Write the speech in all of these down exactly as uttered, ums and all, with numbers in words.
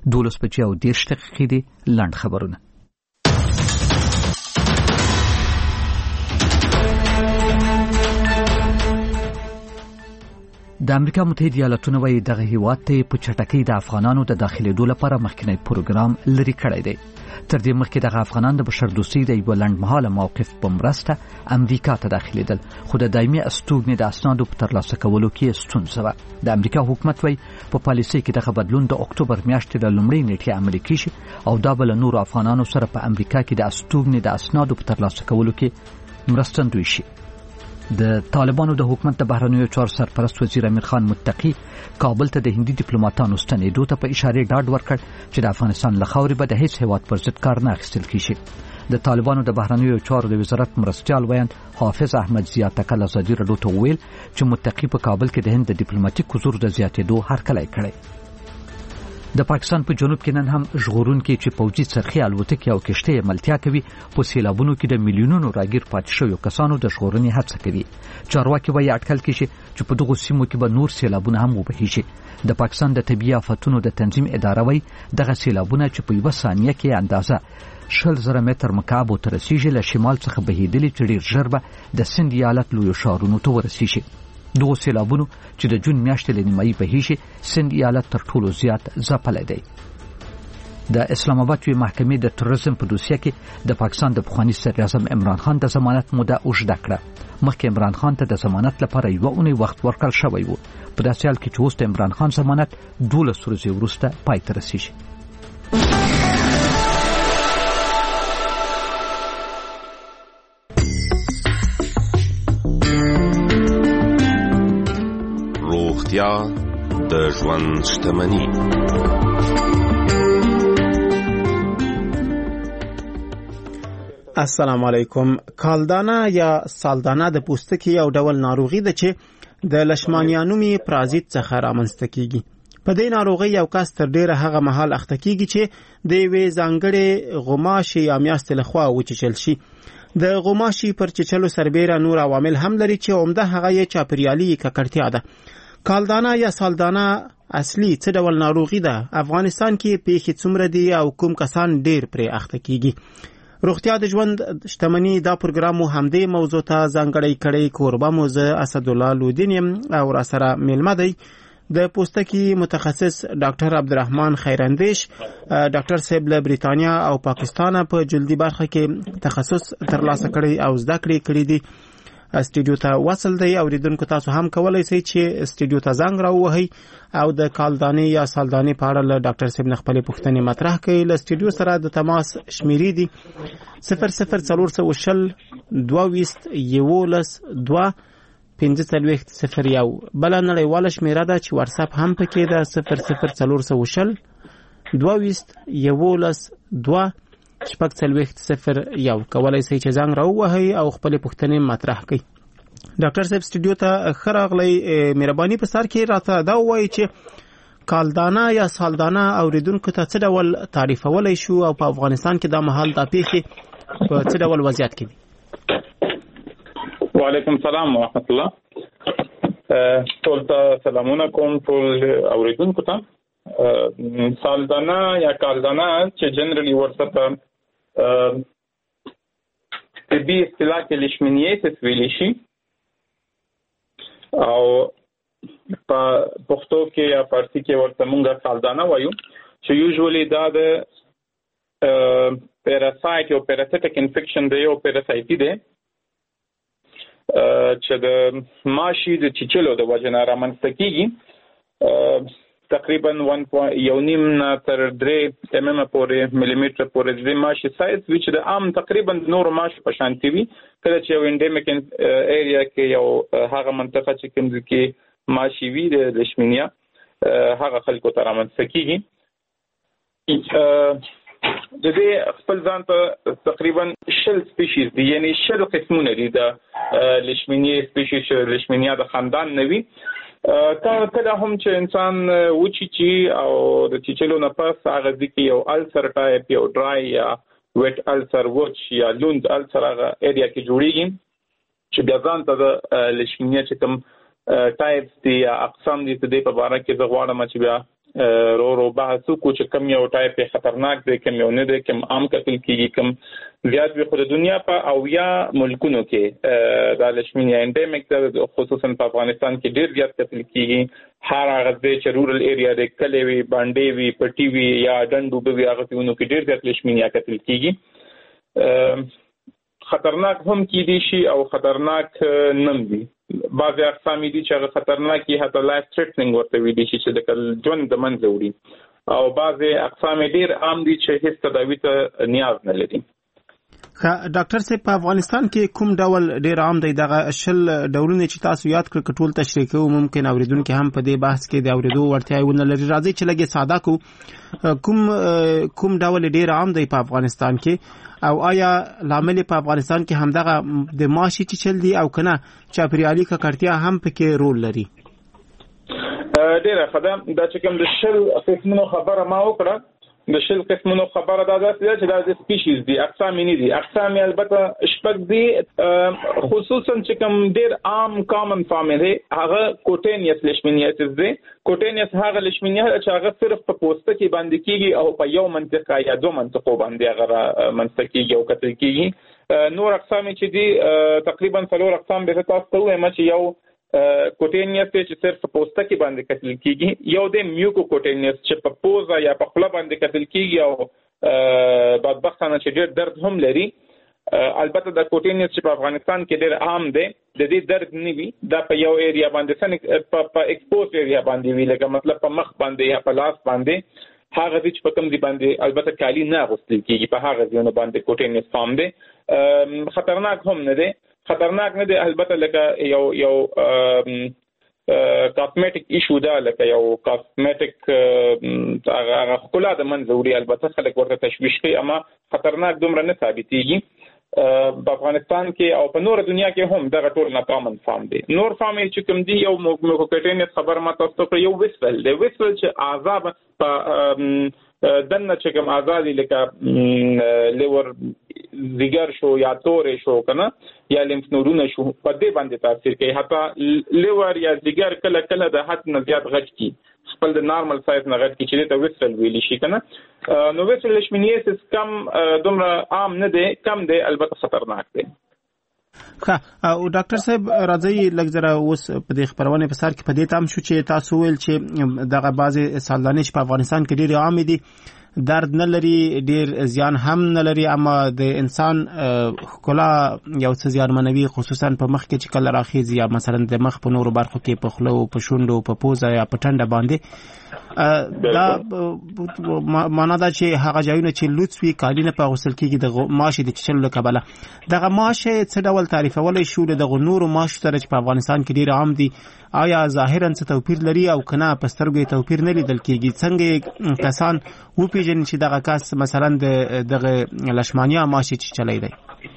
دولس بجې او دېرش دقیقې دي. لنډ خبرونه. د امریکا متحده ایالاتونو وايي دغه هیواد ته په چټکۍ د افغانانو د داخلېدو لپاره مخکنی پروګرام لري کړی دی. تر دې مخکې دغه افغانان د بشردوستۍ د یوه لنډمهاله موقف په مرسته امریکا ته داخلېدل، خو د دایمي استوګنې د اسنادو په ترلاسه کولو کې ستونزه وه. د امریکا حکومت وايي په پالیسۍ کې دغه بدلون د اکتوبر میاشتې له لومړۍ نیټې عملي کیږي او دا به له نورو افغانانو سره په امریکا کې د استوګنې د اسنادو په ترلاسه کولو کې مرستندوی شي. د طالبانو د حکومت د بهرنیو چارو سرپرست وزیر امیر خان متقی کابل ته د هندي ډیپلوماټانو ستنېدو ته په اشاره ډاډ ورکړ چې د افغانستان له خاورې به د هیڅ هیواد پر ضد کار نه اخیستل کیږي. د طالبانو د بهرنیو چارو د وزارت مرستیال ویاند حافظ احمد ضیا تکل ازادي راډیو ته وویل چې متقی په کابل کې د هند د ډیپلوماټیک حضور د زیاتېدو هرکلی کړی. د پاکستان په جنوب کې نن هم ژغورونکي چې پوځي څرخي الوتکې او کشتۍ عملتیا کوي په سیلابونو کې د میلیونونو راګیر پاتې شویو کسانو د ژغورنې هڅه کوي. چارواکي وايي اټکل کیږي چې په دغو سیمو کې به نور سیلابونه هم وبهیږي. د پاکستان د طبیعي آفتونو د تنظیم اداره وايي دغه سیلابونه چې په یوه ثانیه کې اندازه شل زره متر مکعب ته رسیږي له شمال څخه بهیدلي چې ډېر ژر به د سند ایالت لویو ښارونو ته ورسیږي. دغو سیلابونو چې د جون میاشتې له نیمایي بهیږي سند ایالت تر ټولو زیات ځپلی دی. د اسلام آباد یوې محکمې د تروریزم په دوسیه کې د پاکستان د پخواني صدر اعظم عمران خان د ضمانت موده اوږده کړه. مخکې عمران خان ته د ضمانت لپاره یوه اونۍ وخت ورکړل شوی و. په داسې حال کې چې اوس د عمران خان ضمانت دولس ورځې وروسته پای ته رسیږي. روغتیا د ژوند شتمني. السلام علیکم. کالدانه یا سالدانه د پوستکي یو ډول ناروغي ده چې د لشمانیانومي پرازیت څخه رامنځته کیږي. په دې ناروغي یو کس تر ډیره هغه مهال اخته کیږي چې د یوې ځانګړې غوماشي یا میاشتې لخوا وچیچل شي. د غوماشي پر چیچلو سربیره نور عوامل هم لري چې عمده هغه یې چاپیریالي ککړتیا ده. کالدانه یا سالدانه اصلي څه ډول ناروغي ده؟ افغانستان کې پیښې څومره دي او کوم کسان ډیر پرې اخته کیږي؟ روغتیا د ژوند شتمني دا پروګرام مو همدې موضوع ته ځانګړی کړی. کوربه مو زه اسدالله لودین یم او را سره میلمه دی د پوستکي متخصص ډاکټر عبدالرحمن خیراندیش. ډاکټر صاحب له بریتانیا او پاکستان په جلدي برخه کې تخصص ترلاسه کړی او زده کړې کړې دي. استودیو ته وصل دی. اوریدونکو تاسو هم کولای شئ چې استودیو ته زنګ راووهئ او د کالدانې یا سالدانې په اړه له ډاکټر صاحب نه خپلې پوښتنې مطرح کړئ. له استودیو سره د تماس شمیرې دي صفر صفر څلور سوه شل دوه ویشت یولس دوه پنځه څلوېښت صفر یو. بله نړیواله شمیره ده چې واتساپ هم پکې ده صفر صفر څلور سوه شل دوه ویشت یولس دوه شپږ څلوېښت صفر یو. کولای شئ چې زنګ راووهئ او خپلې پوښتنې مطرح کړئ. ډاکټر صاحب استودیو ته ښه راغلی. مهرباني په سر کې راته دا ووایئ چې کالدانه یا سالدانه اوریدونکو ته څه ډول تعریفولی شو او په افغانستان کې دا مهال دا پیښې په څه ډول وضعیت کې دي؟ وعلیکم السلام ورحمت الله. ټول ته سلامونه کوم ټول اوریدونکو ته. سالدانه یا کالدانه چې جنرالي ورته طبي اصطلاح کې لیشمینیټس ویلی شي او په پښتو کې یا فارسي کې ورته مونږه سالدانه وایو چې یوزولي دا د پیراسایت او پیراسیټک انفیکشن دی او پیراسایټي دی چې د ماشي د چیچلو د وجه نه رامنځته کیږي. تقریبا یو نیم نه تر درې ام ام پورې ملي میټر پورې د ماشي سایز وچ د عام تقریبا نور ماشي په شانتي وي. کله چې یو انډیمیک ایریا کې یو هغه منطقه چې کوم کې ماشي وي د لیشمینیا هغه خلکو ته رامنځته کیږي. د دې خپل ځان ته تقریبا شل سپیشیز دي، یعنی شل قسمونه دي د لیشمینیا سپیشیز. لیشمینیا د خاندان نه وي. کله هم چې انسان وچیچي او د چیچلو نه پس هغه ځکه یو السر ټایپ یو ډرای یا ویټ السر وچ یا لوند السر هغه ایریا کې جوړیږي چې بیا ځان ته د لیشمینیا چې کوم ټایپس دي یا اقسام دي د دې په اړه کې زه غواړم چې بیا رو رو بحث کو چې کم یو ټایپ خطرناک دی کم یو نه دی کم عام کتل کیږي کم زیات به خو د دنیا په او یا ملکونو کې د لشمینیا انډیمیک د خصوصا په افغانستان کې ډیر زیات کتل کیږي هر هغه چې رورل ایریا د کلی وی باندې وی پټي وی یا ډنډو به هغه پیونو کې ډیر زیات لشمینیا کتل کیږي خطرناک هم کی دي شي او خطرناک نم دي بعض اقسام دي چې هغه خطرناکي حتی لایف تھریټنینګ ورته وي دي چې د ژوند د منځ وړي او بعض اقسام ډیر عام دي چې هیڅ تداوی ته نیاز نه لري. ډاکټر صاحب په افغانستان کې کوم ډول ډیر عام دی دغه شل ډولونه چې تاسو یاد کړ ټول تشریح کوو ممکن اوریدونکو هم په دې بحث کې د اوریدو ورتیا ونه لري راځي چې لګي ساده کو کوم کوم ډول ډیر عام دی په افغانستان کې او آیا لامل په افغانستان کې همدغه د ماشي چې چل دی او کنه چاپریالي ککړتیا هم پکې رول لري؟ ډیره خدام دا چې کوم د شل قسمونو خبره ما وکړه د شل قسمونو خبره دا ده چې دا د سپیشیز دي اقسام نه دي اقسام البته شپږ دي خصوصا چې کوم ډیر عام کامن فارم دی هغه کوټینیس لیشمینیاتس دی کوټینیس هغه لیشمینیا چې هغه صرف په پوسټ کې باندې کیږي او په یو منطقه یا دوه منطقو باندې هغه منطقه کیږي او کتل کیږي نور اقسام چې دي تقریبا څلور اقسام به تاسو ته وایم چې یو کوټینیس چې صرف په پوسټ کې باندې کتل کیږي یو د میوکو کوټینیس چې په پوزا یا په خله باندې کتل کیږي او بدبختانه چې ډېر درد هم لري البته د کوټینیس چې په افغانستان کې ډېر عام دی د دې درد نه وي دا په یو ایریا باندې سن په ایکسپوز ایریا باندې وی لکه مطلب په مخ باندې یا په لاس باندې هغه چې په کوم دی باندې البته کالی نه غوستل کیږي په هغه ځای باندې کوټینیس فارم دی خطرناک هم نه دی خطرناک نه دی البته لکه یو یو کاسمیټیک ایشو دا لکه یو کاسمیټیک هغه خپل د منځوري البته خلک ورته تشویش کوي اما خطرناک دومره نه ثابتېږي په افغانستان کې او په نور دنیا کې هم دغه ټول ناکامن فارم دي نور فارم چې کوم دي یو موکوکټینس خبر ما تاسو ته یو وسفل دی وسفل چې عذاب په دنه چې کوم آزادي لکه لیور زیګر شو یا تورې شو کنه یا لیمف نورونه شو په دې باندې تاثیر کوي حتی لیور یا زیګر کله کله د حد نه زیات غټ کی خپل د نارمل سایز نه غټ کی چې ته وسفل ویلی شي کنه نو وسفل لیشمینیاسس کم دومره عام نه دی کم دی البته خطرناک دی. ښه او ډاکټر صاحب راځي لږ زره اوس په دې خبرونه په سر کې په دې تام شو چې تاسو ویل چې دغه بعضی سالدانې په افغانستان کې ډېر عام دي درد نه لري ډیر زیان هم نه لري اما د انسان خلا یو څه زیان منوي خصوصا په مخ کې چې کله راخیږي یا مثلا د مخ په نورو برخو کې په خلو په شونډو په پوزه یا په ټنډه باندې دا معنا دا چې هغه ځایونه چې لوڅ وي کالي نه په غسل کېږي د ماشي د چلو کبله دغه ماشي څه ډول تعریفولای شو د نورو ماشو سره چې په افغانستان کې ډیر عام دي آیا ظاهرا څه توپیر لري او کنه په سترګو توپیر نه لیدل کېږي څنګه کسان و پیژني چې دغه کس مثلا د دغه لشمانیا ماشي چې چلی دی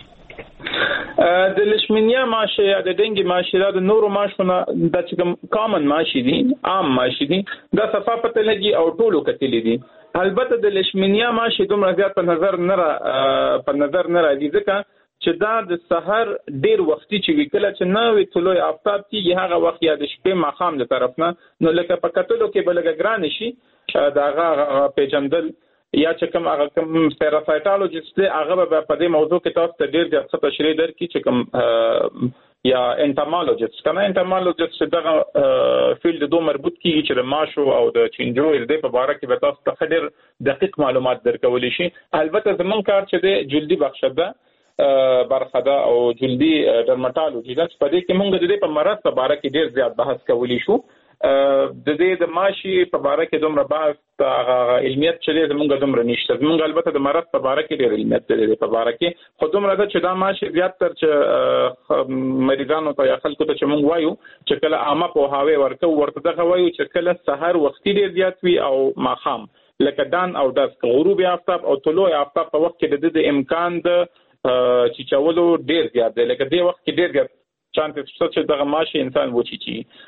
د لشمانیا ماشي یا د ډنګي ماشي د نورو ماشونه د چې کوم کامن ماشي دي عام ماشي دي د صفه پته لګي او ټولو کتلې دي البته د لشمانیا ماشي دومره زیات په نظر نه په نظر نه راځي ځکه چې دا د سحر ډیر وختي چې وکړه چې نو ویټلوي آفتاب کیږي هغه وخت یا د شپې ماخام له طرف نه نو لکه په کتلو کې بلګ ګران شي دا هغه پیجندل یا چې کوم هغه کوم پیراسایټالوجیست هغه په دې موضوع کې تاسو ته ډیر ځکه تشریح درکړي چې کوم یا انټامالوجیست کنه انټامالوجیست دغه فیلډ دوه مربوط کیږي چې د ماشو او د چینجو د په اړه کې به تاسو ته ډیر دقیق معلومات درکول شي البته زمون کار چې د جلدی بخښه ده برخه ده او جلدی ډرماټالوجي ده په دې کې موږ د دې په مرض په اړه کې ډیر زیات بحث کولی شو د دې د ماشي په اړه کې دومره بحث هغه علمیت چې زموږ دومره نشته زموږ البته د مرض په اړه کې ډیر علمیت دی په اړه کې خو دومره ده چې دا ماشي زیات تر چې مریضانو ته یا خلکو ته چې موږ وایو چې کله عامه په هاوی ورکو ورته دغه وایو چې کله سحر وختي ډیر زیات وي او ماخام لکه دان او داس غروب آفتاب او طلوع آفتاب په وخت کې د امکان د چې چاولو ډیر زیات دی لکه دې وخت کې ډیر زیات چانس شته چې دغه ماشي انسان وچی چی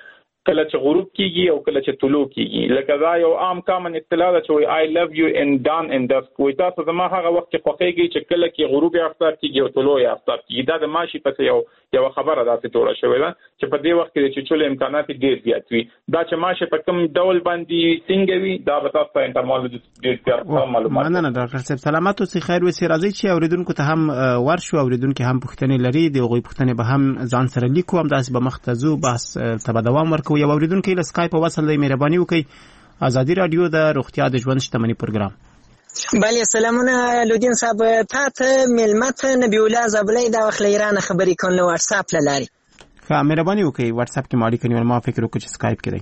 کله چې غروب کیږي او کله چې طلوع کیږي. لکه دا یو عام کامن اصطلاح ده چې I love you in dawn and dusk. وای تاسو زما هغه وخت کې خوښیږي چې کله کې غروب آفتاب کیږي او طلوع آفتاب کیږي. دا د ماشي په یو یو خبره ده ټوله شوې ده چې په دې وخت کې چې چول امکانات ډېر زیات وي. دا چې ماشي په کوم ډول باندې څنګه وي دا به تاسو ته انټرمالوجیست ډېر زیات معلومات. مننه ډاکټر صاحب، سلامات اوسئ. خیر وسی راځي چې اوریدونکو ته هم ورشو، اوریدونکو هم پوښتنې لري، دی غوي پوښتنې به هم ځان سره لیکو، هم داسې به مختزو بحث ته دوام ورکوي. یو اوریدونکو له سکایپ په وصل دی، مهرباني وکړئ. ازادي رادیو د روغتیا د ژوند شتمنۍ پروګرام. بله سلامونه لودین صاحب، تا ته ملمت نبی الله زبلی دا وخت له ایران خبرې کوم له واتس اپ له لارې. ښه مهرباني وکړئ، واتس اپ کې ماړي کني ما فکر وکړ چې سکایپ کې دی.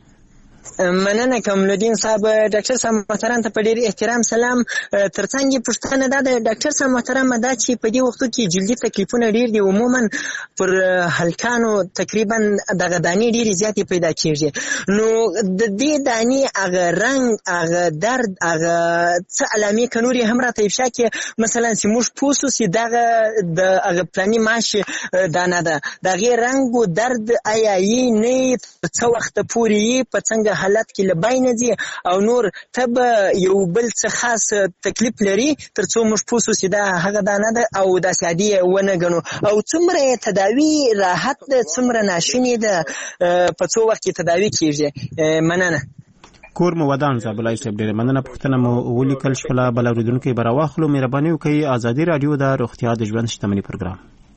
مننه کوم لودین صاحب. ډاکټر صاحب محترم ته په ډیر احترام سلام. ترڅنګ پوښتنه دا ده ډاکټر صاحب محترم دا چې په دې وختو کې جلدي تکلیفونه ډیر دي، عموما پر هلکانو تقریبا دغه دانې ډیرې زیاتې پیدا کیږي. نو د دې دانې هغه رنګ، هغه درد، هغه څه علامې که نورې هم راته افشا کړي، مثلا چې موږ پوه سو چې دغه د هغه پلاني ماشي دانه ده، د هغې رنګ و درد آیا یې نه یې څه وخته پورې یې په څنګه حالت کې لبای نه ځي او نور ته به یو بل څه خاص تکلیف لري تر څو موږ پوه سو چې دا هغه دانه ده او داسې عادي یې ونه ګڼو، او څومره یې تداوي راحت ده، څومره ناشونې ده، په څو وخت کې تداوي کېږي؟ مننه. کور مو ودان زابلای صاحب، ډېره مننه. پوښتنه مو ولیکل شوله، بل اورېدونکی به راواخلو. مهرباني وکړئ. ازادي راډیو د روغتیا د ژوند شتمنۍ پروګرام.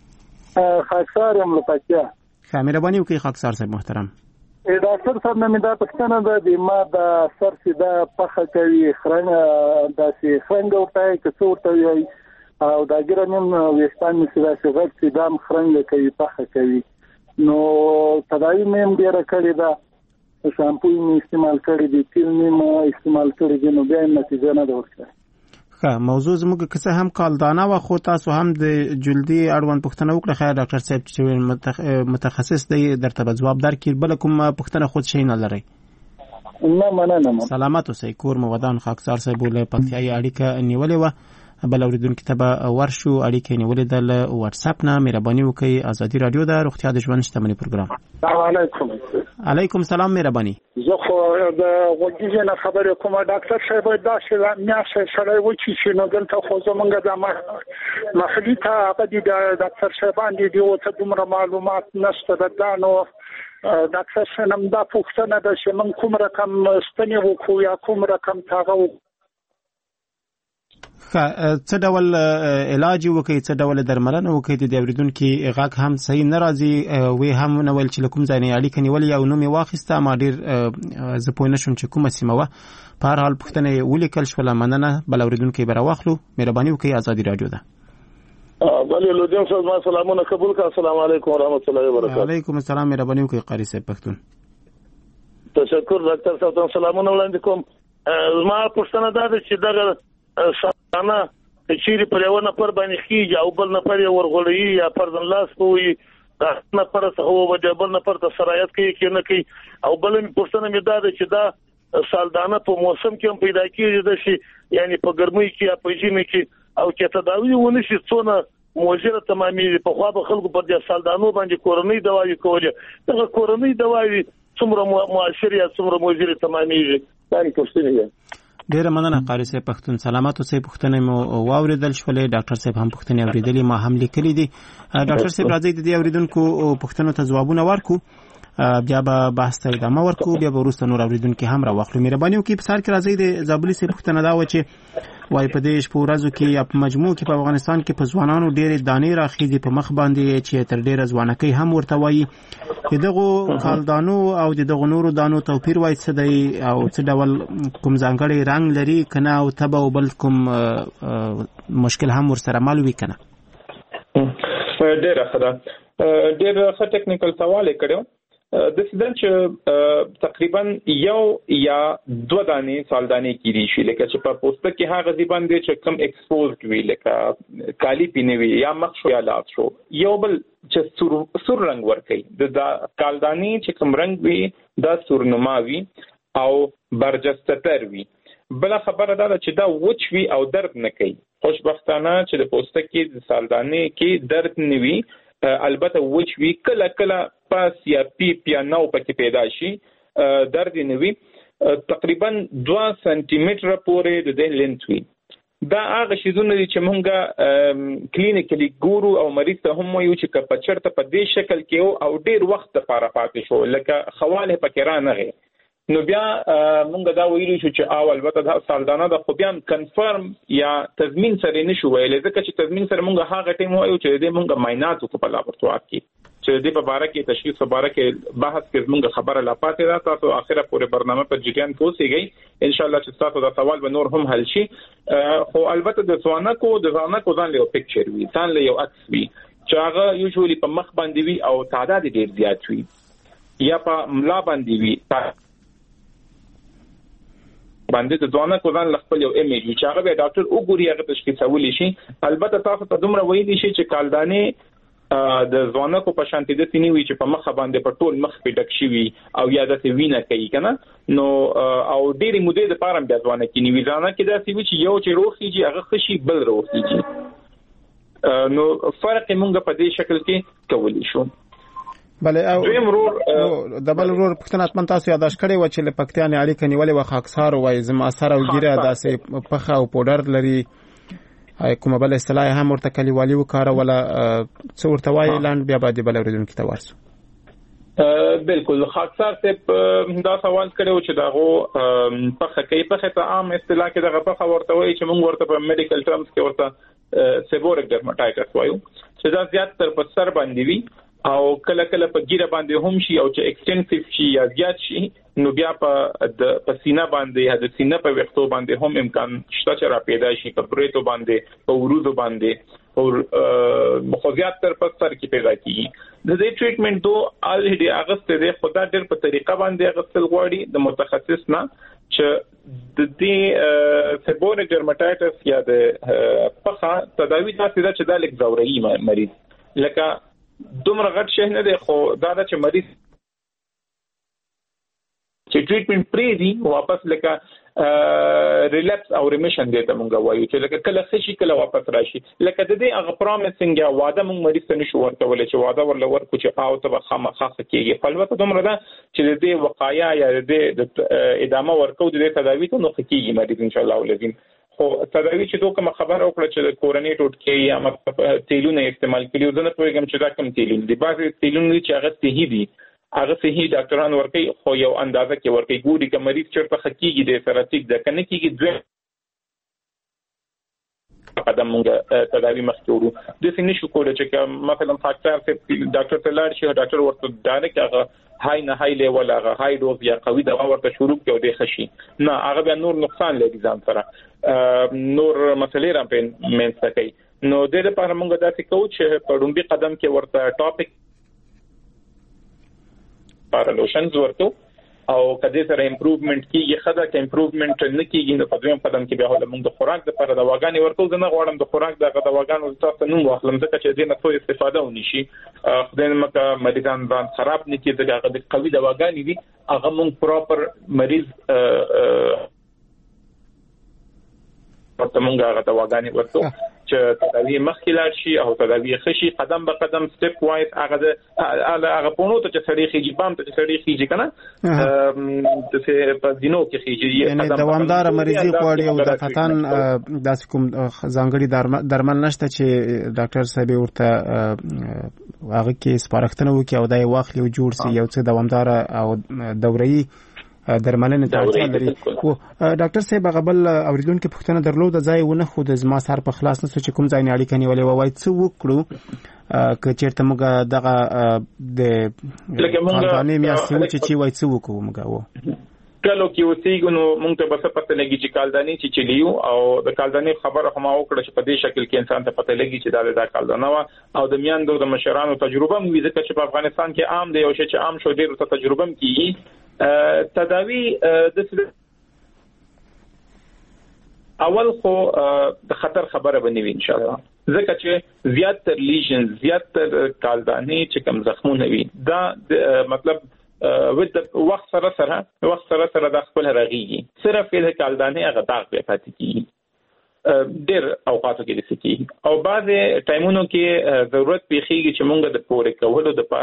خاکسار یم له پکتیا. ښه مهرباني وکړئ خاکسار صاحب محترم. ډاکټر صاحب نه مې دا پوښتنه ده د ما د سر سیده پخه کوي، خرنګ داسې خرنګ ورته که څه ورته وایي، او دا ګیره نیم ویښتان مې چې داسې غټ سیده هم خرنګ کوي، پخه کوي. نو تداوي مې هم ډېره کړې ده، شامپو مې استعمال کړی دی، تیل مې استعمال کړی دی، نو بیا هم نتیجه نه ده ورکړې. ښه موضوع زموږ که څه هم کالدانه وه، خو تاسو هم د جلدي اړوند پوښتنه وکړه. خیر ډاکټر صاحب چې متخصص دی درته به ځواب درکړي. بله کوم پوښتنه خود شی نه لرئ؟ نه مننه. سلامت اوسئ. کور مو ودان. خاکسار صاحب له پکتیایي اړیکه نیولې وه، بل اورېدونکي ته به ورشو. اړیکه یې نیولې ده له واتساپ نه. مهرباني وکړئ. ازادي راډیو د روغتیا د ژوند شتمنۍ پروګرام. السلام علیکم. علیکم سلام. مهرباني. زه خو د غوږیزې نه خبرې کوم ډاکټر صاحب، داسې میاشتې سړی وچی چې نو دلته خو زمونږ د محلي ته هغه دي د ډاکټر صاحبان دي دي ورته دومره معلومات نشته ده. نو ډاکټر صاحب هم دا پوښتنه ده چې موږ کوم رقم ستنې وکړو یا کوم رقم تاغه وکړو؟ څه ډول علاج وکړي، څه ډول درملنه وکړي؟ د اورېدونکي غږ هم صحیح نه راځي، وی هم نه ویل چې له کوم ځای نه اړیکه نیولې او نوم یې واخیسته. ما ډېر زه پوه نه شوم چې کومه سیمه وه. په هر حال پوښتنه یې ولیکل شوله. مننه. بل اورېدونکی به راواخلو. مهرباني وکړئ. ازادي راډیو ده. بله لودین صاحب ما سلامونه قبول کړه. السلام علیکم ورحمت الله وبرکاته. علیکم السلام. مهرباني وکړئ قاری صاحب پښتون. تشکر ډاکټر صاحب. سلامونه وړاندې کوم. زما پوښتنه دا ده چې دغه ساتانه چیرې پر یو نفر باندې خيږي او بل نفر یې ورغړی یا پردن لاس کوي، دا نفر څه هو وجه بل نفر ته سرایت کوي کې نه کوي. او بل پوښتنه مې دا ده چې دا سالدانه په موسم کې هم پیدا کیږي د شي، یعنی په ګرمۍ کې یا په ژمي کې، او چې تداوی ونه شي څونه موجره تمامي په خوا به خلکو پر دې سالدانو باندې کورنۍ دوايي کوله. دغه کورنۍ دوايي څومره مؤثر یا څومره موجره تمامي دا پوښتنه ده. ډیره مننه قاری صاحب پښتون. سلامات اوسئ. پوښتنه مو واوریدل شولې. ډاکټر صاحب هم پوښتنه اوریدلې، ما هم لیکلې دي. ډاکټر صاحب راځي د دې اوریدونکو پوښتنو ته ځوابونه ورکو، بیا به بحث ته ادامه ورکو، بیا به وروسته نور اوریدونکي هم راواخلو. مهرباني وکړئ. په سر کې راځي د زابلي صاحب پوښتنه دا و چې وای په دې شپو ورځو کې یا په مجموع کې په افغانستان کې په ځوانانو ډېرې دانې راخېږي په مخ باندې چې تر ډېره ځوانکۍ هم ورته وایي. د دغو کالدانو او د دغو نورو دانو توپیر وایي څه دی او څه ډول کوم ځانګړی رنګ لري که نه، او تبه او بل کوم مشکل هم ورسره مل وي که نه؟ ډېره ښه ده. ډېر ښه ټیکنیکل سوال یې کړی. د سیدن چې تقریبا یو یا دو دانې سالدانې کیدي شي، لکه چې په پوسټ کې هغه ځای باندې چې کم ایکسپوزډ وي، لکه کالی پینوي یا مخ شو یا لاس شو. یو بل چې سور سور رنگ ورکي، د کالدانې چې کم رنگ وي دا سورنما وي او برجستتر وي. بل خبره دا چې دا وچ وي او درد نه کوي. خوشبختانه چې د پوسټ کې د سالدانې کې درد نه وي، البته وچ وي، کله کله پاس یا پیپ یا نو پکې پیدا شي درد نه وي تقریبا دوه سانتي متره پورې د دې لینت وي. دا هغه شیزونه دي چې مونږه کلینیکلی ګورو او مریض ته هم وایو چې که په چرته په دې شکل کې او ډیر وخت لپاره پاتې شو لکه خواله پکې را نه غي نو بیا مونږ دا ویلو چې او البته دا سالدانه د خو بیا کنفرم یا تضمین سره نشو ویلې ځکه چې تضمین سره مونږ هغه ټیم وایو چې دې مونږ معاینات وکړو په لابراتوار کې چې دې په باره کې تشخیص په باره کې بحث کې مونږ خبره لا پاتې ده. تاسو اخره پورې برنامه په جریان کې اوسئ ان شاء الله چې تاسو دا سوال به نور هم حل شي. خو البته د ځوانکو د ځوانکو ځان له پکچر وي ځان له یو عکس وي چې هغه یوزولي په مخ باندې وي او تعداد ډیر زیات وي یا په ملا باندې وي باندې د ځوانکو ځان له خپل یو ایمیج چې هغه به ډاکټر وګوري هغه تشخیصول شي. البته تاسو ته دومره وایي شي چې کالدانې د ځوانکو په شانتي د سینې وی چې په مخ باندې په ټول مخ په ډک شي او یا د وینه کوي کنه نو او ډېری مودې د پاره بیا ځوانه کې نیوي ځانه کې دا سی چې یو چې روخيږي هغه خشي بل روخيږي نو فرق موږ په دې شکل کې کولی شو. بله او د بل ورور پښتنه اتمن تاسو یاداش کړی و چې لپکتيان اړیکه نیولې و خاکسار وای زما سره وګیره داسې پخه او پودر لري کومه بل اصطلاح هم ورته کلیوالي وکړه ولا څو ورته وایي لاند بیا باندې بل ورځون کې تورسو بالکل خاصار ته دا سوال کړو چې داغه پخه کوي پخه ته عام اصطلاح کې دغه پخه ورته وایي چې موږ ورته په میډیکل ټرمز کې ورته سیبورک ډرماټایټس وایو چې دا زیات تر په سر باندې وي او کله کله په ګیره باندې هم شي او چې ایکستنسیو شي یا زیات شي نو بیا په د پسینه باندې یا د سینه په وختو باندې هم امکان شته چې را پیدا شي په بریتو باندې په ورودو باندې او مخزيات تر په سر کې پیدا کیږي. د دې ټریټمنټ دوه الریډي اغسته د خدای ډېر په طریقه باندې اغستل غواړي د متخصص نه چې د دې سیبورک ډرماټایټس یا د پخه تداوی تاسو دا چې د لیک زوري مریض لکه دومره غټ شي نه دی خو دا چې مریض چې ټریټمنټ پرې دی واپس لکه ریلیپس او ریمیشن دی ته مونږ وایو چې لکه کله څه شي کله واپس راشي لکه د دې هغه پرومیسینګ یا وعده مونږ مریض ته نشو ورکول چې وعده ورل ورکو چې او ته خامخا کېږي په البته دومره ده چې د دې وقایع یا د ادامه ورکو د تداوی ته نو کېږي مریض ان شاء الله ولزم. خو تداوی چې دوه کوم خبر او کړ چې د کورنۍ ټوټکې یا مطلب تیلونه استعمال کړي ځنه پروګرام چې دا کوم تیلونه دي بعضي تیلونه چې هغه صحیح دي هغه صحیح ډاکټران ورکي خو یو اندازه کې ورکي ګوري چې مریض چیرته حقيقي دي سره ټیک ده کنه کېږي دوه قدم موږ تداوی مخکورو د سینې شو کول چې مثلا فاکټر ته ډاکټر ته لاړ شي ډاکټر ورته دانه کې هغه هاي نه هاي لیول هغه هاي ډوز یا قوي دوا ورته شروع کړو د خشي نه هغه بیا نور نقصان لري ځان سره نور مسلې را پین مینځ کوي. نو د لپاره موږ دا څه کوو چې په ډومبي قدم کې ورته ټاپک پارالوشنز ورته او کدی سره امپروومنت کیږي خدا کې امپروومنت نه کیږي نو په دویم قدم کې بیا له موږ د خوراک لپاره د واګانی ورکول نه غواړم د خوراک د غداواګانو تاسو نوم واخلم ځکه چې دې نه څو استفاده ونی شي خدای مکه مریضان باندې خراب نه کیږي دغه د قوي د واګانی دي هغه موږ پراپر مریض ورته موږ هغه د واګانی ورکو چې تداوی مخکلار شي او تداوی خشي قدم به قدم سټپ وایز هغه د هغه پونو ته چې سړي خيږي بام ته چې سړي خيږي کنه د څه په دینو کې خيږي یعنی دوامدار مریضي غواړي او د قطن داس کوم ځانګړي درمل نشته چې ډاکټر صاحب ورته هغه کې سپارښتنه وکړي او دای واخلي او جوړ سي یو څه دوامدار او دوري درملنه ته اړتیا لري. خو ډاکټر صاحب غبل اوریدونکو پښتنه درلود ځای ونه خو د زما سر په خلاص نه چې کوم ځای نه اړیکه نیولې وای څه وکړو که چیرته موږ دغه د قانوني میاسي چې وای څه وکړو موږ وو کلو کې اوسېګو نو موږ ته بس پته لګي چې کالداني چې چلیو او د کالداني خبره هم وکړه چې په دې شکل کې انسان ته پته لګي چې دا د کالدانه وا او د میاندو د مشرانو تجربه مو ځکه چې په افغانستان کې عام دی او چې عام شو ډیر ته تجربه کیږي تداوی د اول خو د خطر خبره بنوي ان شاء الله ځکه چې زیات تر لیژن زیات تر کالداني چې کم زخمونه وي دا مطلب ود وخت سره سره وخت سره سره د خپل راغيږي صرف د کالدانه هغه داغ په پاتې کیږي ډېر اوقاتو کې دي او بعض ټایمونو کې ضرورت پیخیږي چې مونږ د پوره کولو لپاره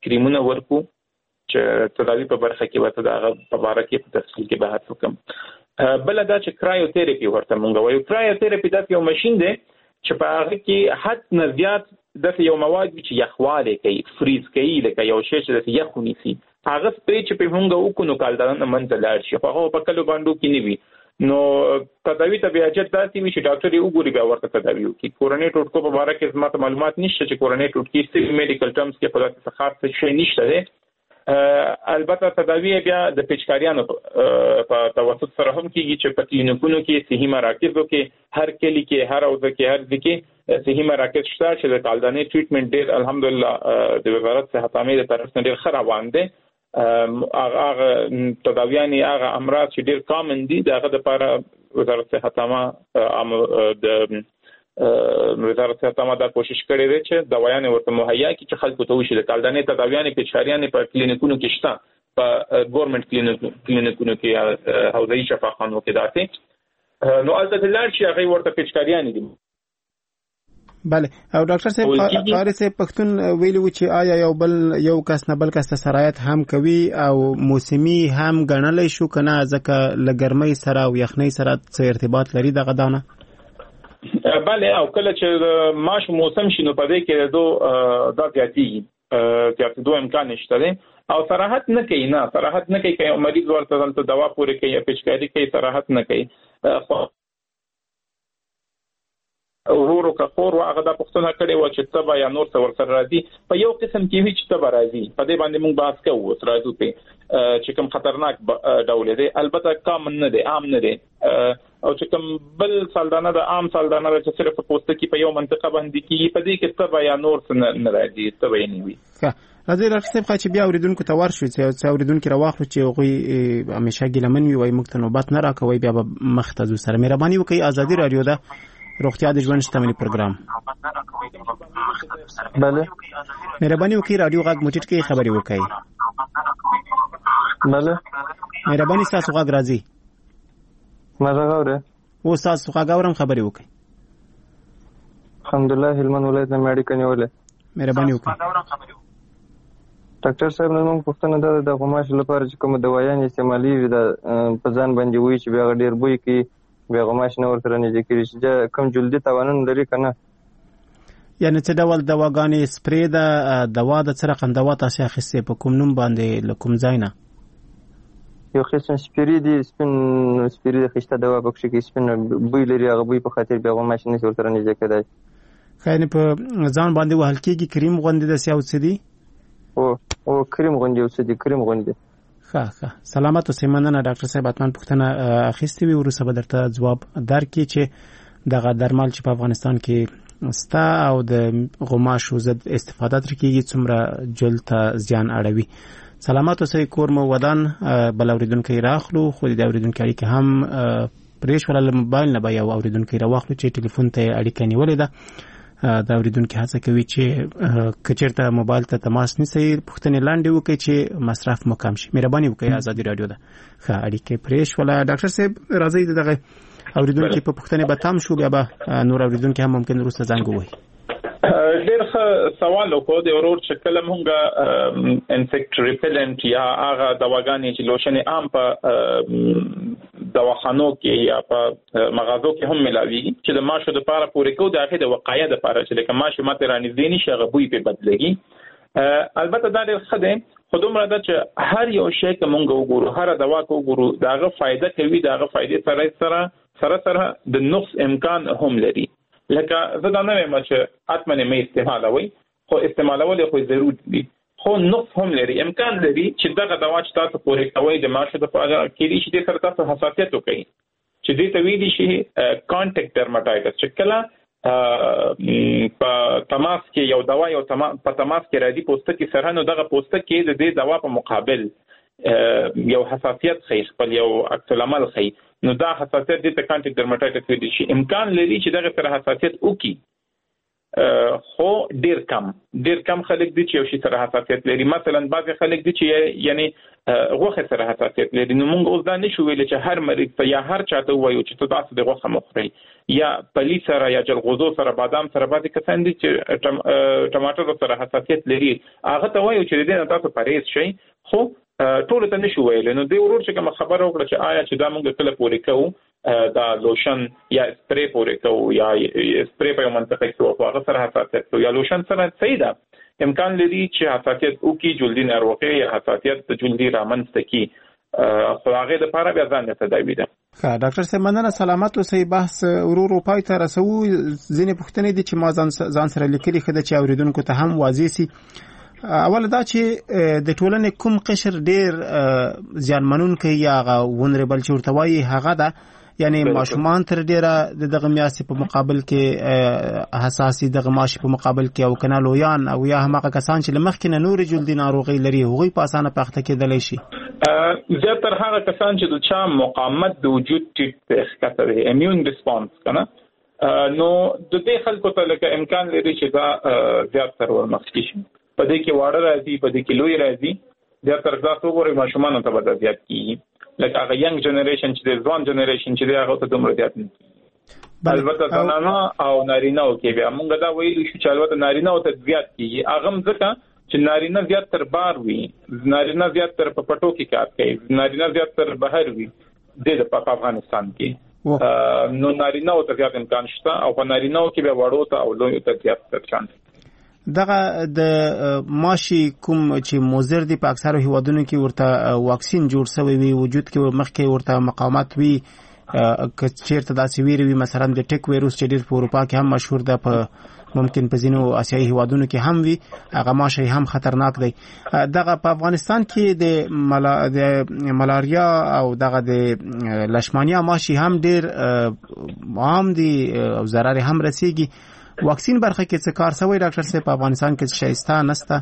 کریمونه ورکو چې تداوی په برخه کې وته دا په باره کې په تفصیل کې بحث وکم. بل دا چې کرایوتراپي ورته مونږ وایو. کرایوتراپي دا یو ماشين دی چې په هغه کې حد نه زیات د یو مواد چې یخواله کوي، فریز کوي، لکه یو شی چې د یخ ونیسي، هغه سپری چې په مونږ وکونو کالدان منځ لاړ شي، خو هغه په کلو باندې کې نه وي. نو تداوی ته بیا چې داسې وي چې ډاکټر یې وګوري بیا ورته تداوی وکړي. کوروني ټوټکو په اړه کې زما معلومات نشته چې کوروني ټوټکی ست میډیکل ټرمز کې په داسې خاص شي نشته ده. البته تداوی بیا د پیچکاریانو په توسط سره هم کیږي چې په کلینیکونو کې صحي مراکزو کې هر کلی کې هر اوځ کې هر ځکه صحي مراکز شته چې د کالدانې ټریټمنټ ډیر الحمدلله د وزارت صحت عامه د طرف نه ډیر ښه روان دي. هغه تداویانی هغه امراض چې ډیر کامن دي دغه لپاره وزارت صحت عامه د وزارت صحت عامه دا کوشش کړې ده چې دوايانې ورته مهیا کړي چې خلکو ته وشي. د کالدانې تداویانې په چاریانې په کلینیکونو کې شته، په ګورنمنت کلینیکونو کې حوزوي شفاخانو کې داسې نو البته لار چې هغه ورته پیچکاریانې دي. بله. او ډاکټر صاحب قاری صاحب پښتون ویلو چې آیا یو بل یو کس نه بل کس سرایت هم کوي او موسمی هم غنلای شو کنه ځکه لګرمۍ سره او یخنۍ سره څه ارتباط لري دغه دانه؟ بله. او کله چې ماش موسم شنو په دې کې دو دا زیاتې زیاتې دوه امکان نشته دي او صراحت نه کوي. نه صراحت نه کوي چې مریض ورته دلته دوا پورې کوي پیچکاری کوي، صراحت نه کوي. ورورو که خور هغه د پښتنه کړي و چې تبا یا نور څور سره راځي په یو قسم کې وی چې تبا راځي په دې باندې موږ بحث کوو تر راځو په چې کوم خطرناک ډول دی. البته کامن نه دی، عام نه دی. او چې کوم بل سالدانه د عام سالدانه چې صرف په پوسټ کې په یو منطقه باندې کې په دې کې تبا یا نور څه نه راځي، تبا یې نه وي. راځي راځي صاحب چې بیا اوریدونکو ته ورشو چې اوریدونکو راوخلو چې غوي همیشه ګلمن وي وای موږ ته نوبت نه راکوي بیا به مختزو سره مهرباني وکړئ. ازادي رادیو ده روغتیا د ژوند شتمنۍ پروګرام. بله. مهرباني وکړئ رادیو غږ موټیټ کې خبري وکړئ. بله. مهرباني تاسو غږ راځي. مزه غوړه. و تاسو غږ اورم خبري وکړئ. الحمدلله هلمند ولایت نه مېډیکل نیولې. مهرباني وکړئ. ډاکټر صاحب نن موږ پوښتنه ده د غوماش لپاره چې کوم دوايان استعمالي وي د په ځان باندې وي چې بیا ډیر بوی کې بیا غوماش نه ورته نه ذکر شي کوم جلدي توانن لري کنه؟ یعنی څه ډول دواګانې سپری ده دوا د څه رقم دوا تاسو اخیستې په کوم نوم باندې لکم ځای نه؟ یو قسم سپری دی سپین سپری د خشته دوا په کې سپین بوی لري هغه بوی په خاطر بیا غوماش نه ورته نه ذکر دی. خاینه په ځان باندې وهل کېږي کریم غوندې د سیاو څه دی؟ او او کریم غوندې څه دی کریم غوندې. ښه ښه سلامت اوسئ. مننه ډاکټر صاحب. اتمن پوښتنه اخیستې وي وروسته به درته ځواب درکړي چې دغه درمل چې په افغانستان کې ستا او د غوماشو ضد استفاده تر کېږي څومره جلد ته زیان اړوي. سلامت اوسئ. کور مو ودان بل اوریدونکی راخلو خو د اوریدونکو اړیکه هم پرېښوله له موبایل نه به یو اوریدونکی راواخلو چې ټلیفون ته اړیکه نیولې ده. دا اوریدونکو هڅه کوي چې کچېرته موبایل ته تماس نیسي پوښتنې لاندې وکړي چې مصرف مو کم شي. مهرباني وکړئ. ازادي رادیو ده ښه اړیکې پرېښوله. ډاکټر صاحب راځئ دغه اوریدونکو په پوښتنې به تم شو بیا به نور اوریدونکو هم ممکن وروسته زنګ ووهي. ډېر ښه سوال وکړو د ورور چې کله مونږ انسیکټ ریپلنټ یا هغه دواګانې چې لوشنې عام په دواخانو کې یا په مغازو کې هم ملاوي چې د ماشو د پاره پورې کو د هغه د وقایه د پاره چې لکه ماشو ماته رانږدې نشي هغه بوی په بدلېږي. البته دا ډېر ښه دی خو دومره ده چې هر یو شی که مونږ وګورو هر دوا که وګورو د هغه فایده کوي د هغه فایدې سره سره سره سره د نقص امکان هم لري. لکه زه دا نه وایم چې اتمن مې استعمالوي خو استعمالول خو ضروري دي خو نقص هم لري. امکان لري چې دغه دوا چې تاسو پورې کوي د ماشو د پاره کې دي چې سره تاسو حساسیت وکړي چې دې ته ویلي شي کانټیکټ ډرماټایټس چې کله په تماس کې یو دوا یو په تماس کې راځي پوستکي سره نو دغه پوستکي د دې دوا په مقابل یو حساسیت خي خپل یو عکس العمل خي نو دا حساسیت د کانټیکټ ډرماټایټس ویل شي. امکان لري چې دغه سره حساسیت وکړي خو ډیر کم ډیر کم خلک دي چې یو شي سره حساسیت لري. مثلا بعض خلک دي چې یعنی غوښه سره حساسیت لري. نو موږ اوس دا نشو ویل چې هر مریض ته یا هر چاته وایو چې ته تاسو د غوښه مخوري یا پلی سره یا جلغوزو سره بادام سره. بعض کسان دي چې ټماټر سره حساسیت لري هغه ته وایو چې دې نه تاسو پرهیز شئ. خو ټول ته نشو ویل. نو دی ورور چې کوم خبره وکړه چې آیا چې دا موږ کله پورې کوو دا لوشن یا سپری پورې کوو یا سپری په منطقه کې هغه سره حساسیت کوي یا لوشن سره صحیح ده. امکان لري چې حساسیت او کې جلدی ناروغي یا حساسیت جلدی رامنځته کی خو هغه د لپاره بیا ځان ته تداوی ده. ښه ډاکټر صاحب مننه. سلامت اوسئ. بحث ورو پای ته رسو. ځینې پوښتنې دي چې ما ځان سره لیکلي خده چې اوریدونکو ته هم واضح سي. اول دا چې د ټولنې کوم قشر ډیر زیانمنونکی یا ونربل چې ورته وایي هغه ده، یعنی ماشومان تر ډیره دغه میاسي په مقابل کې حساسي دغه ماشي په مقابل کې او کنه لویان او یا هغه کسان چې لمخکې نه نور جلدی ناروغي لري هغوی په اسانه پخته کېدلی شي. زیاتره هغه کسان چې د چا مقاومت د وجود ټیټ ښکته دی امیون ریسپانس کنه، نو د دې خلکو ته لکه امکان لري چې دا زیاتره ورمخکې شي. په دې کې واړه راځي، په دې کې لوی راځي. زیاتره تاسو وګورئ ماشومان ته به زیات کیږي. لکه هغه ینګ جنریشن چې د ځوان جنریشن چې دی هغه ته دومره زیات نه کیږي. البته زنانه او نارینه او کې بیا موږ دا ویلو چې البته نارینه او ته زیات کیږي. هغه ځکه چې نارینه زیات تر بار وي، نارینه زیات تر په پټو کې کار کوي، نارینه زیات تر بهر وي د په افغانستان کې. نو نارینه او ته زیات امکان شته او په نارینه او کې بیا وړو ته او لوی ته زیات تر چانس. دغه د ماشي کوم چې موزر دی په اکثره هیوادونو کې ورته واکسین جوړ شوی وي، وجود کې مخکې ورته مقاومت وي، که چیرته داسې ویری وي مثلا د ټیک وایروس چې ډیر په اروپا کې هم مشهور ده، په ممکن په ځینو آسیایي هیوادونو کې هم وي، هغه ماشي هم خطرناک دی. دغه په افغانستان کې د ملا د ملاریا او دغه د لشمانیا ماشي هم ډیر عام دي او ضرر هم رسیږي. واکسین برخه کې څه کار شوی ډاکټر صاحب په افغانستان کې شایسته نسته؟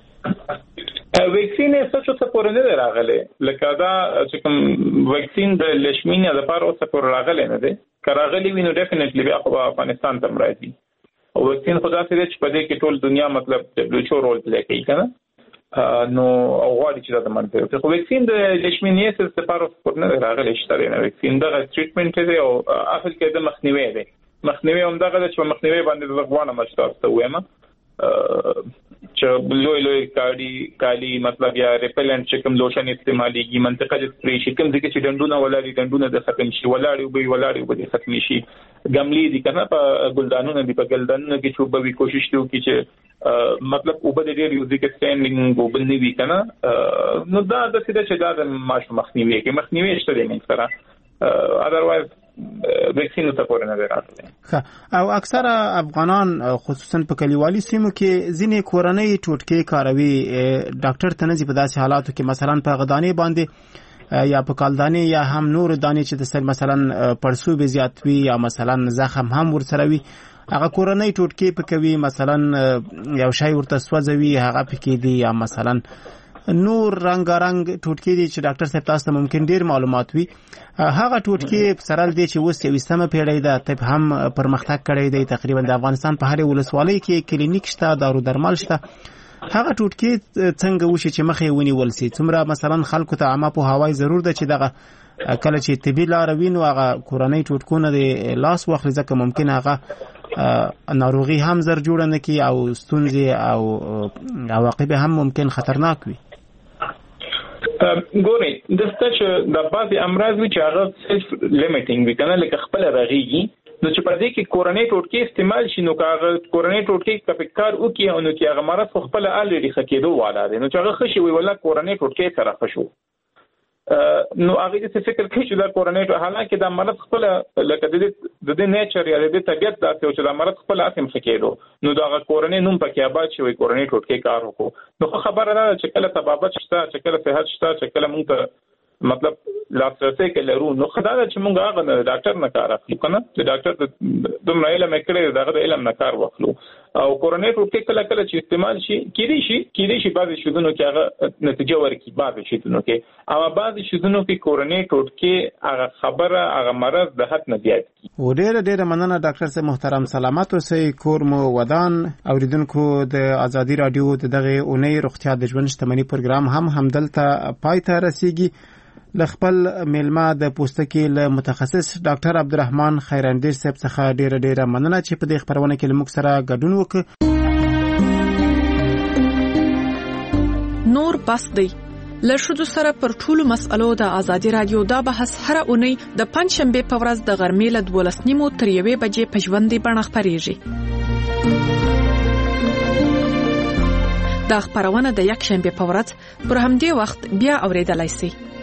واکسین یې څه څه پورې نه راغلی، لکه دا چې کوم واکسین د لشمینیا د لپاره اوسه پورې راغلی نه دی. که راغلی وي نو ډیفینټلی بیا خو افغانستان ته راځي. او واکسین خو داسې دی چې په دې کې ټول دنیا مطلب دبليو ایچ او رول پلی کوي کنه، نو غواړي چې دا د منځ ته خو واکسین د لشمینیا د لپاره پورې نه راغلی شته. نه واکسین دغه ټریټمنټ دی او اصل کې د مخنیوي دی. مخنیوي هم دغه چې مخنیوي باندې د غوانه مشتاسته وایم چې لوی لوی کالی کالی مطلب یا ریپلنټ چې کوم لوشن استعماليږي منطقه د سپری شي کوم ځکه چې ډندونه ولاري ډندونه د ختم شي ولاړی وبي ولاړی وبي ختم شي ګملي دي کنه په ګلدانونو دی په ګلدانونو کې چې وبوي کوشش کوي چې مطلب وبد ډیر یو ځکه سټینډینګ وبني وی کنه. نو دا د سیده چې دا د ماش مخنیوي کې مخنیوي شته دی نه سره اذروایز ویکسین ته پورې نه راغلی. او اکثره افغانان خصوصا په کلیوالي سیمو کې ځینې کورنۍ ټوټکې کاروي، ډاکټر ته نه ځي په داسې حالاتو کې مثلا په غدانې باندې یا په کالدانې یا هم نور دانې چې د سر مثلا پړسوب زیات وي یا مثلا زخم هم ورسره وي، هغه کورنۍ ټوټکې پکوي، مثلا یو شی ورته سوځوي هغه پکې دي، یا مثلا نور رنگارنګ ټوټکې دي چې ډاکټر صاحب تاسو ته ممکن ډیر معلومات وي. هغه ټوټکې سره دي چې اوس یوستمه پیړۍ ده طب هم پرمختګ کړی دی. تقریبا د افغانستان په هر ولسوالۍ کې کلینیک شته، دارو درمل شته. هغه ټوټکې څنګه وشي چې مخې ونیول سي؟ څومره مثلا خلکو ته عامه په هوای ضرور ده چې دغه کله چې طبي لار وینو هغه کورنۍ ټوټکونه د لاس واخلي، ځکه ممکن هغه ناروغي هم زر جوړ نه کی او ستونزې او عواقب هم ممکن خطرناک وي. ګوري دسته چې د بعضي امراض وی چې هغه سیلف لیمیټینګ وي کنه، لکه خپل رغيږي، نو چې په دې کې کورنۍ ټوټکې استعمال شي نو هغه کورنۍ ټوټکې کپکار او کې او نو کې هغه مرض خپل الریډي خکېدو والا دي، نو چې هغه خشي وي ولا کورنۍ ټوټکې سره خشو نو هغه دې فکر کوي چې دا کورنۍ، حالانکه دا مرض خپل لکه د دې د نیچر یا د طبيعت داسې چې دا مرض خپل اسیم خکېدو، نو دا کورنۍ نوم پکې آباد شي، کورنۍ ټوټکې کار وکړو. نو خبره ده چې کله تبابت شته، چې کله صحت شته، چې کله موږ ته مطلب لاسرسي کې لرو، نو خدای دا چې موږ هغه ډاکټر نه کار اخلو کنه، چې ډاکټر د دومره علم کړی دغه علم نه کار واخلو. او کوروني ټوټ کې کله کله چې استعمال شي کېدی شي کېدی شي بعض شودونو کې هغه نتیجه ورکړي بعض شودونو کې او بعض شودونو کې کوروني ټوټ کې هغه خبره هغه مرض د حد نه زیات کی و ډېر ډېر مننه ډاکټر صاحب محترم سلامت اوسئ کور مو ودان اوریدونکو د ازادي رادیو د دغه اونۍ روغتیا د ژوند شتمنۍ پروګرام هم همدلته پای ته رسیږي لخپل میلمه د پوستکي له متخصص ډاکټر عبدالرحمن خیراندیر صاحب څخه ډیره ډیره مننه چې په دې خبرونه کې موږ سره ګډون وکړ. نور بس دی له شذو سره پر ټولو مسألو د ازادي رادیو دا بحث هر اونۍ د پنځ شنبه په ورځ د غرمې له دولس نیمو تر یوې بجې په ژوندۍ بڼه خپرېږي. دا خبرونه د یک شنبه په ورځ پر همدې وخت بیا اوریدلای شئ.